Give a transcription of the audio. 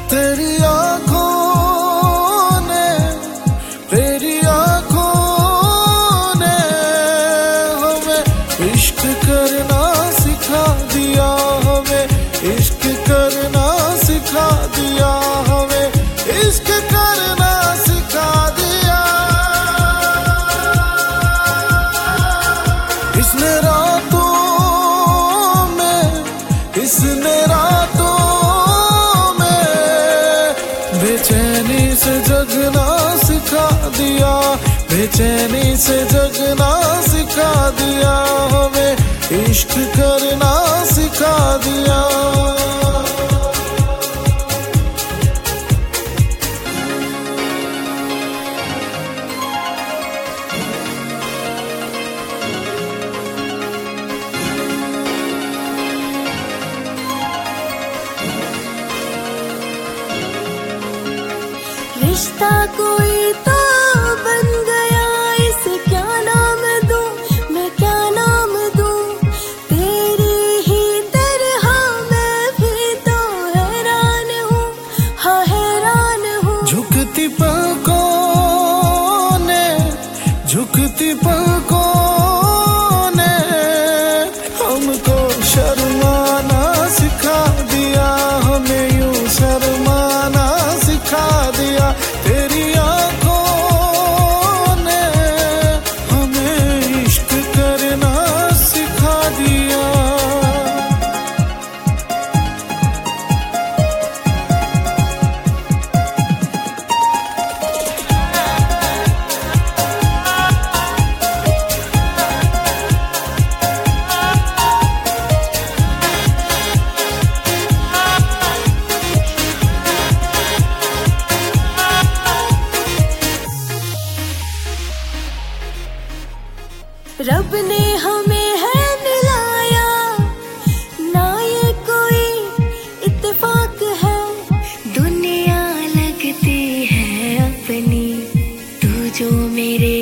तेरी आँखों ने हमें इश्क करना सिखा दिया, हमें इश्क करना सिखा दिया, हमें इश्क करना सिखा दिया। इसने रातों में बेचैनी से जगना सिखा दिया, बेचैनी से जगना सिखा दिया, हमें इश्क करना सिखा दिया। रिश्ता कोई तो बन गया, इसे क्या नाम दूं, मैं क्या नाम दूं। तेरी ही तरह मैं भी तो हैरान हूँ, हाँ हैरान हूँ। झुकती पलकों ने हमको शर्माना सिखा दिया, हमें यूं शर्माना सिखा दिया। तेरी आँखों ने हमें इश्क करना सिखा दिया। रब ने हमें है मिलाया, ना ये कोई इत्तेफाक है। दुनिया लगती है अपनी, तू जो मेरे